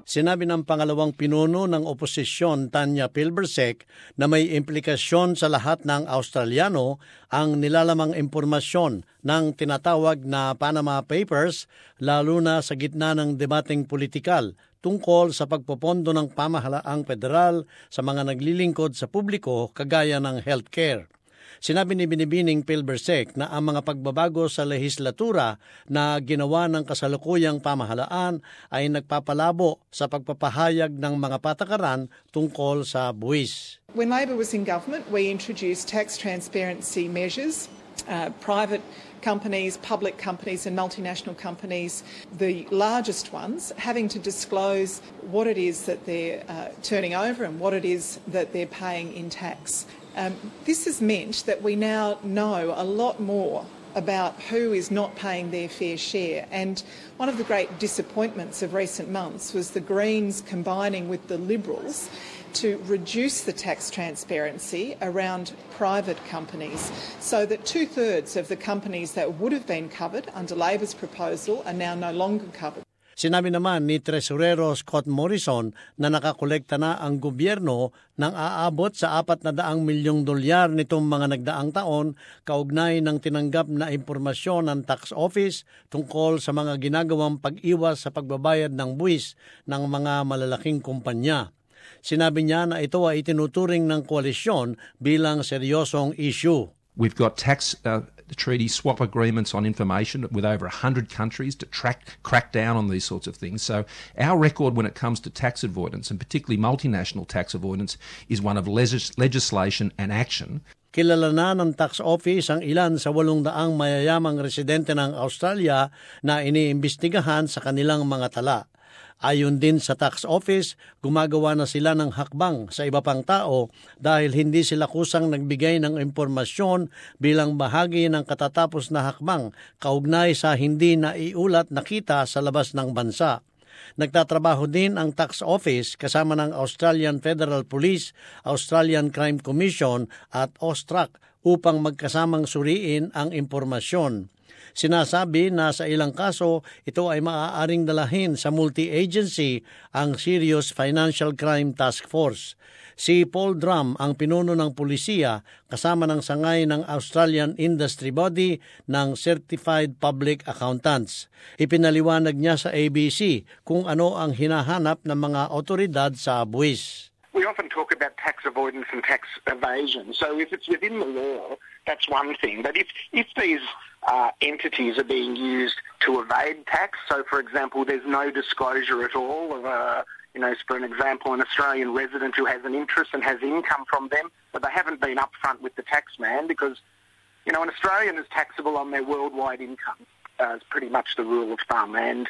Sinabi ng pangalawang pinuno ng oposisyon Tanya Pilbersek na may implikasyon sa lahat ng Australiano ang nilalamang impormasyon ng tinatawag na Panama Papers, lalo na sa gitna ng debateng politikal tungkol sa pagpopondo ng pamahalaang federal sa mga naglilingkod sa publiko kagaya ng healthcare. Sinabi ni Binibining Pilbersek na ang mga pagbabago sa lehislatura na ginawa ng kasalukuyang pamahalaan ay nagpapalabo sa pagpapahayag ng mga patakaran tungkol sa buwis. When Labor was in government, we introduced tax transparency measures. Private companies, public companies and multinational companies, the largest ones, having to disclose what it is that they're turning over and what it is that they're paying in tax. This has meant that we now know a lot more about who is not paying their fair share. And one of the great disappointments of recent months was the Greens combining with the Liberals to reduce the tax transparency around private companies so that 2/3 of the companies that would have been covered under Labor's proposal are now no longer covered. Sinabi naman ni Tresurero Scott Morrison na nakakolekta na ang gobyerno ng aabot sa $400 milyong nitong mga nagdaang taon kaugnay ng tinanggap na impormasyon ng tax office tungkol sa mga ginagawang pag-iwas sa pagbabayad ng buwis ng mga malalaking kumpanya. Sinabi niya na ito ay itinuturing ng koalisyon bilang seryosong issue. We've got tax treaty swap agreements on information with over 100 countries to crack down on these sorts of things. So our record when it comes to tax avoidance, and particularly multinational tax avoidance, is one of legislation and action. Kilala na ng tax office ang ilan sa 800 mayayamang residente ng Australia na iniimbestigahan sa kanilang mga tala. Ayon din sa tax office, gumagawa na sila ng hakbang sa iba pang tao dahil hindi sila kusang nagbigay ng impormasyon bilang bahagi ng katatapos na hakbang kaugnay sa hindi naiulat na kita sa labas ng bansa. Nagtatrabaho din ang tax office kasama ng Australian Federal Police, Australian Crime Commission at AUSTRAC upang magkasamang suriin ang impormasyon. Sinasabi na sa ilang kaso, ito ay maaaring dalahin sa multi-agency ang Serious Financial Crime Task Force. Si Paul Drum ang pinuno ng pulisiya kasama ng sangay ng Australian Industry Body ng Certified Public Accountants. Ipinaliwanag niya sa ABC kung ano ang hinahanap ng mga otoridad sa buwis. We often talk about tax avoidance and tax evasion. So if it's within the law, that's one thing. But if these entities are being used to evade tax, so for example, there's no disclosure at all of for an example, an Australian resident who has an interest and has income from them, but they haven't been upfront with the tax man because, an Australian is taxable on their worldwide income. Is pretty much the rule of thumb, and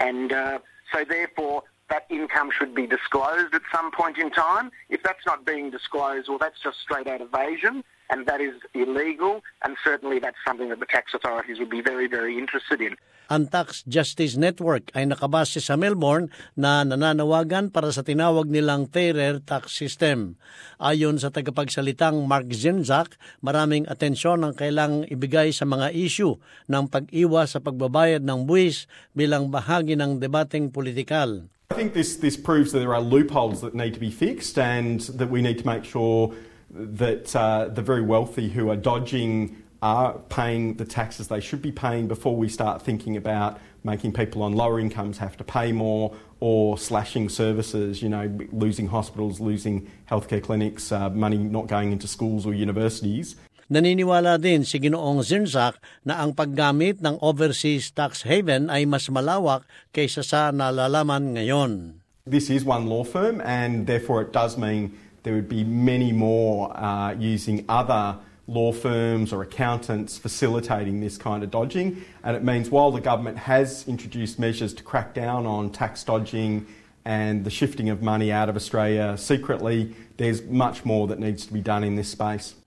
so therefore that income should be disclosed at some point in time. If that's not being disclosed, well, that's just straight out evasion, and that is illegal, and certainly that's something that the tax authorities would be very, very interested in. Ang Tax Justice Network ay nakabase sa Melbourne na nananawagan para sa tinawag nilang fairer tax system. Ayon sa tagapagsalitang Mark Zinzak, maraming atensyon ang kailangang ibigay sa mga issue ng pag-iwas sa pagbabayad ng buwis bilang bahagi ng debateng politikal. I think this proves that there are loopholes that need to be fixed and that we need to make sure that the very wealthy who are dodging are paying the taxes they should be paying before we start thinking about making people on lower incomes have to pay more or slashing services, losing hospitals, losing healthcare clinics, money not going into schools or universities. Naniniwala din si Ginoong Zinzak na ang paggamit ng overseas tax haven ay mas malawak kaysa sa nalalaman ngayon. This is one law firm and therefore it does mean there would be many more using other law firms or accountants facilitating this kind of dodging. And it means while the government has introduced measures to crack down on tax dodging and the shifting of money out of Australia secretly, there's much more that needs to be done in this space.